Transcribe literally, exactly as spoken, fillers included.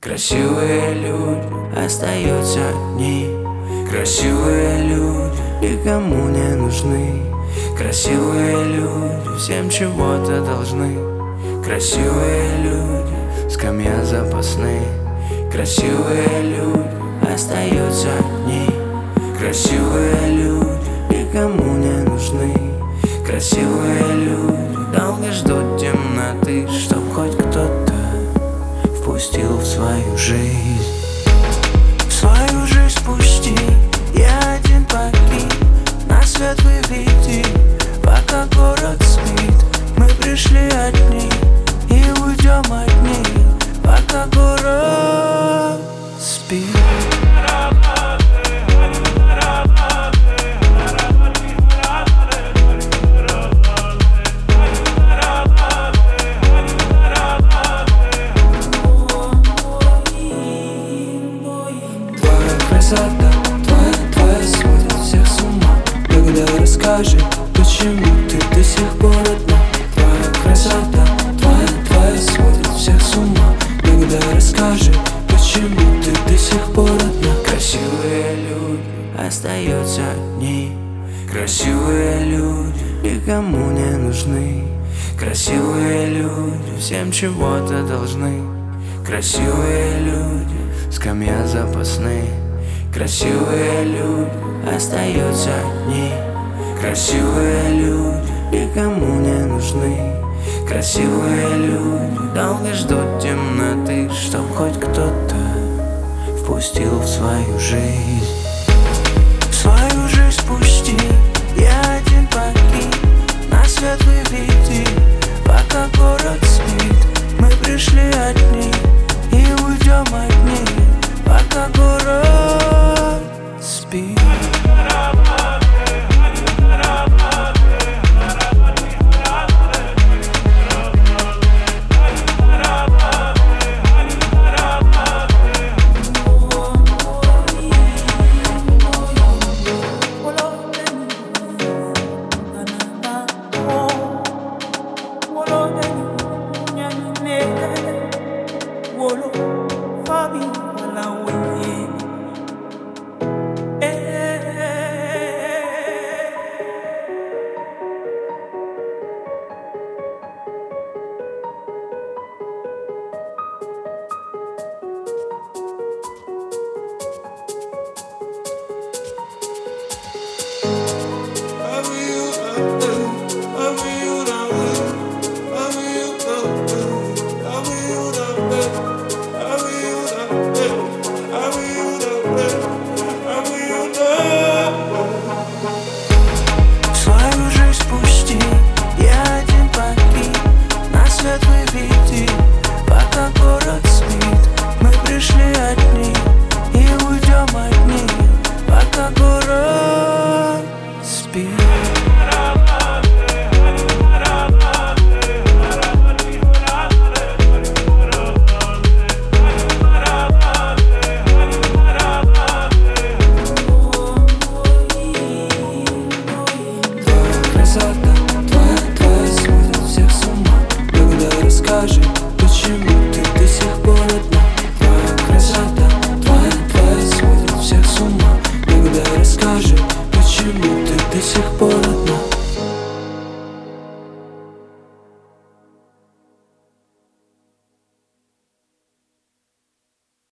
Красивые люди остаются одни. Красивые люди никому не нужны. Красивые люди всем чего-то должны. Красивые люди, скамья запасных. Красивые люди остаются одни. Красивые люди никому не нужны. Красивые люди долго ждут темноты, чтоб хоть кто-то впустил в свою жизнь. В свою жизнь пусти, я один погиб. На свет выведи, пока город спит. Мы пришли одни и уйдем одни, пока город спит. Красота твоя, твоя сводит всех с ума. Тогда расскажи, почему ты до сих пор одна. Твоя красота твоя, твоя сводит всех с ума. Тогда расскажи, почему ты до сих пор одна. Красивые люди остаются одни. Красивые люди никому не нужны. Красивые люди всем чего-то должны. Красивые люди, скамья запасных. Красивые люди остаются одни. Красивые люди никому не нужны. Красивые люди долго ждут темноты, чтоб хоть кто-то впустил в свою жизнь. В свою жизнь пусти, я один погиб. На свет выведи, пока город спит. Мы пришли одни и уйдем одни, пока город спит. Wolo, Fabi.